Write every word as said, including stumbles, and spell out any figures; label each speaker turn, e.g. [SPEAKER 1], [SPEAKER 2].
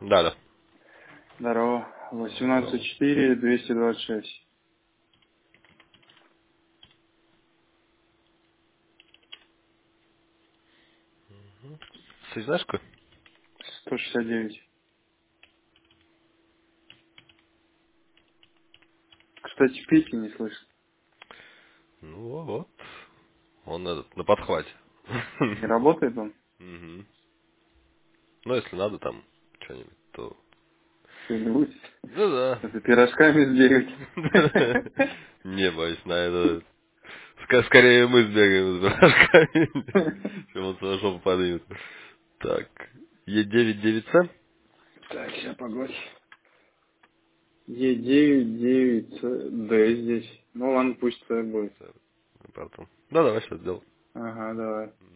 [SPEAKER 1] Да, да.
[SPEAKER 2] Здорово. восемнадцать
[SPEAKER 1] Здорово.
[SPEAKER 2] четыре, двести двадцать шесть.
[SPEAKER 1] Ты знаешь какой?
[SPEAKER 2] сто шестьдесят девять. Кстати, Пити не слышно.
[SPEAKER 1] Ну вот. Он этот, на подхвате.
[SPEAKER 2] Не работает он?
[SPEAKER 1] Мгм. Ну, если надо там что-нибудь, то...
[SPEAKER 2] Что-нибудь?
[SPEAKER 1] Ну да.
[SPEAKER 2] Это пирожками сбегать.
[SPEAKER 1] Не боюсь, на это... Ска- Скорее мы сбегаем с барашками, чем он свою жопу поднимет. Так. Е девять девять С?
[SPEAKER 2] Так, сейчас погодь. Е девять девять Д здесь. Ну ладно, пусть так будет.
[SPEAKER 1] Потом. Да, давай сейчас сделаем.
[SPEAKER 2] Ага, давай.